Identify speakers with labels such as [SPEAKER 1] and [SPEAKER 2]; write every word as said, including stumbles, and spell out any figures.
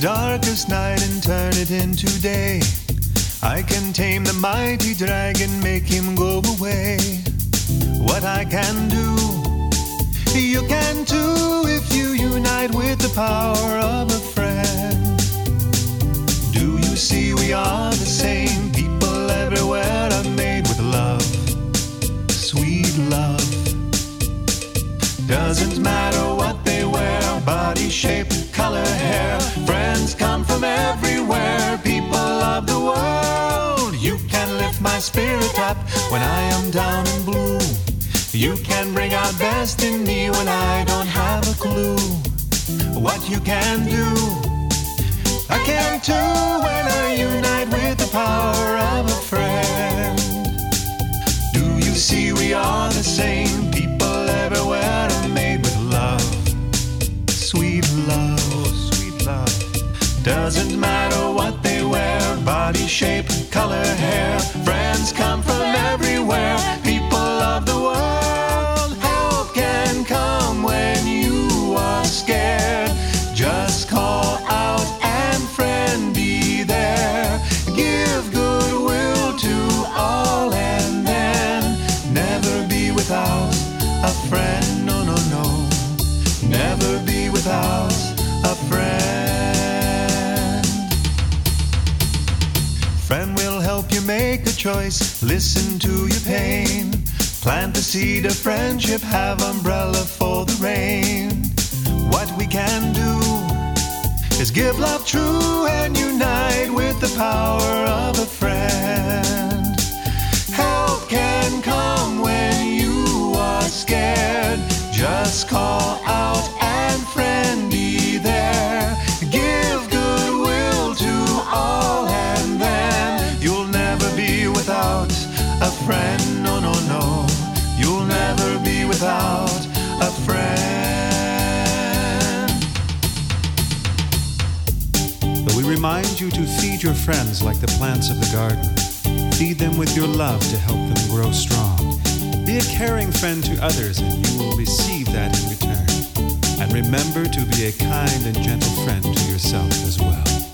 [SPEAKER 1] darkest night and turn it into day. I can tame the mighty dragon, make him go away. What I can do, you can too if you unite with the power of a friend. Do you see we are the same? People everywhere are made with love, sweet love. Doesn't matter what they wear, body shape, color, hair. Friends come from everywhere, people of the world. You can lift my spirit up when I am down and blue. You can bring out best in me when I don't have a clue. What you can do, I can too when I unite with the power of a friend. Do you see we are the same? People everywhere are made with love, sweet love, oh, sweet love. Doesn't matter what they wear, body shape, color, hair. Friends come from everywhere, people of the world. Help can come when you are scared. Just call out and friend be there. Give goodwill to all and then never be without a friend. No, no, no. Never be without a friend. Friend will help you make a choice. Listen to your pain. Plant the seed of friendship. Have umbrella for the rain. What we can do is give love true and unite with the power of a friend. Help can come when you are scared. Just call out and friend be there. Give goodwill to all and then you'll never be without a friend. No, no, no. You'll never be without a friend.
[SPEAKER 2] But we remind you to feed your friends like the plants of the garden. Feed them with your love to help them grow strong. Be a caring friend to others and you will receive that in return. And remember to be a kind and gentle friend to yourself as well.